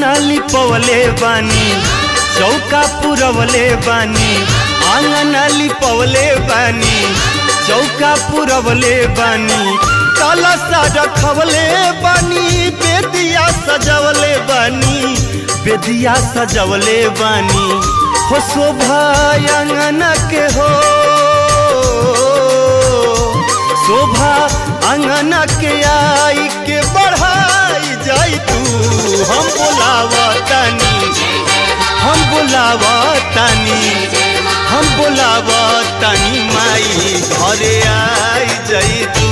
आंगना लिपवले बानी चौका पुरवले बानी आंगना लिपवले बानी चौका पुरवले बानी कलशा रखवले बानी बेदिया सजवले बानी बेदिया सजवले बानी हो शोभा आंगना के हो शोभा आंगना के आई के बढ़ाई जाई तू हम बोलावतानी हम बोलावतानी हम बोलावतानी माई घरे आई जाई तू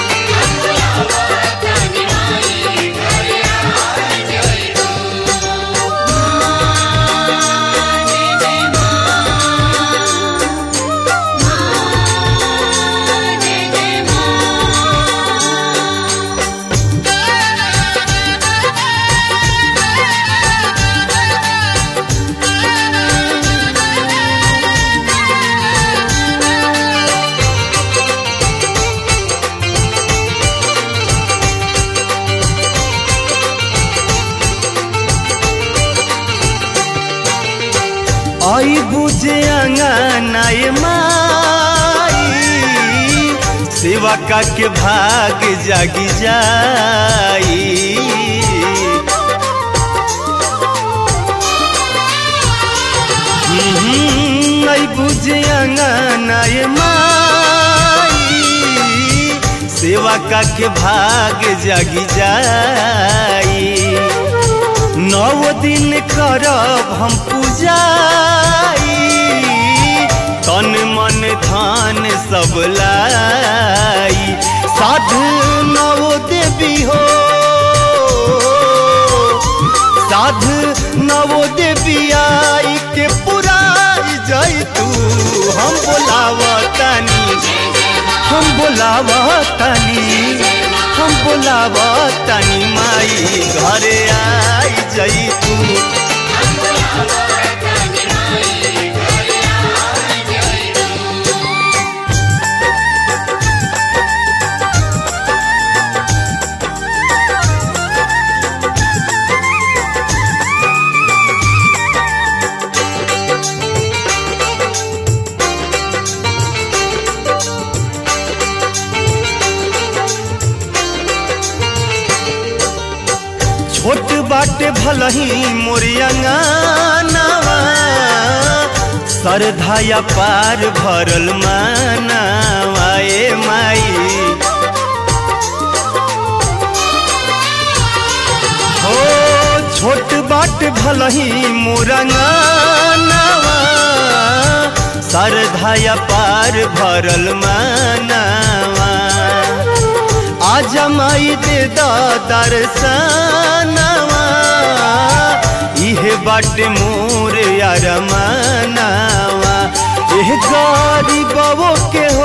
आई बुझे अंगना माई सेवा का के भाग जागी जाई आई बुझे अंगना माई सेवा का के भाग जागी जाई 9 दिन करब हम पूजाई तन मन धन सब लाई साधु 9 देवी हो साधु 9 देवी आई के पुराई जाई तू हम बोलावतानी हम बोलावतानी हम बोलावतानी माई घरे आई जाई तू छोट बाटे भलही मोरियांगनावा सरधाया पार भरल मानावा ए माई हो छोट बाटे भलही मोरियांगनावा सरधाया पार भरल मानावा आजा माई दे दर्शनवा इहे बाटे मोर यार मनावा एह गरीबों के हो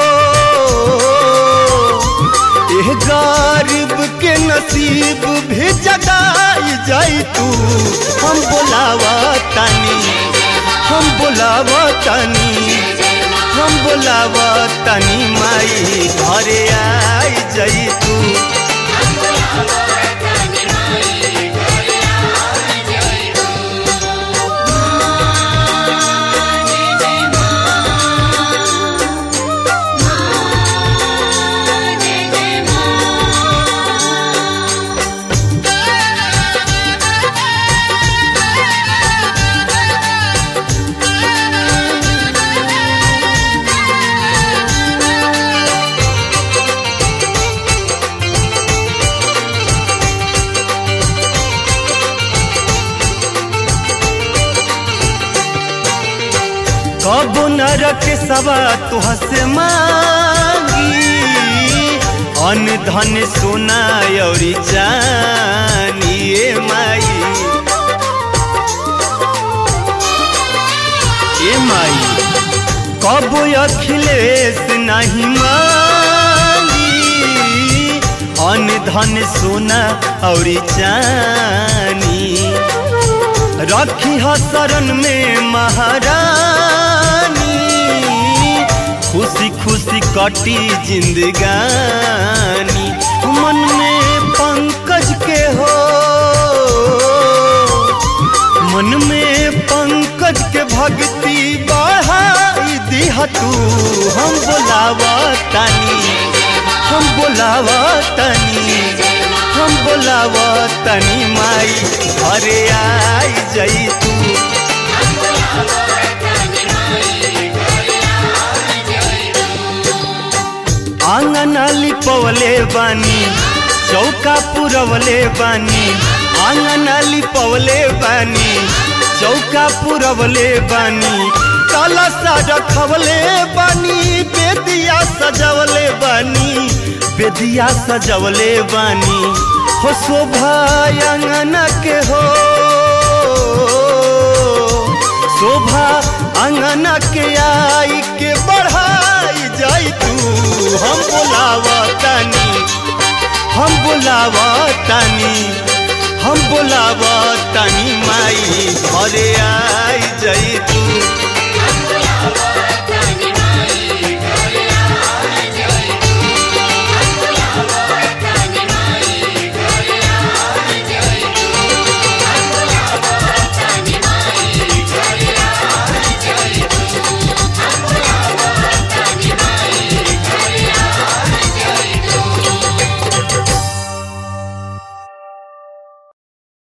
एह गरीब के नसीब भी जगाई जाई तू हम बोलावतानी हम बोलावतानी हम बोलावतानी माई घरे आई जाई तू कबो नरक सवा तुह से मांगी अन्न धन सोना और चानी ए माई कबो अखिलेश नहीं मांगी अन्न धन सोना और चानी रखी शरण में महारानी खुशी खुशी कटी जिंदगानी मन में पंकज के हो पंकज के भक्ति बढ़ाई दिह तू। हम बोलावा तनी, हम बोलावा तनी, हम बोलावा तनी माई घरे आई जई तू। आंगन लिपवले बानी, चौका पुरवले बानी, आंगन लिपवले बानी, चौका पुरवले बानी, कलशा रखवले बानी, बेदिया सजवले बानी, बेदिया सजवले बानी। हो शोभा आंगन के हो, शोभा आंगन के आई के बढ़ाई जाई तू। हम बोलावा तनी, हम बोलावा तनी, हम बोलावा तनी माई घरे आई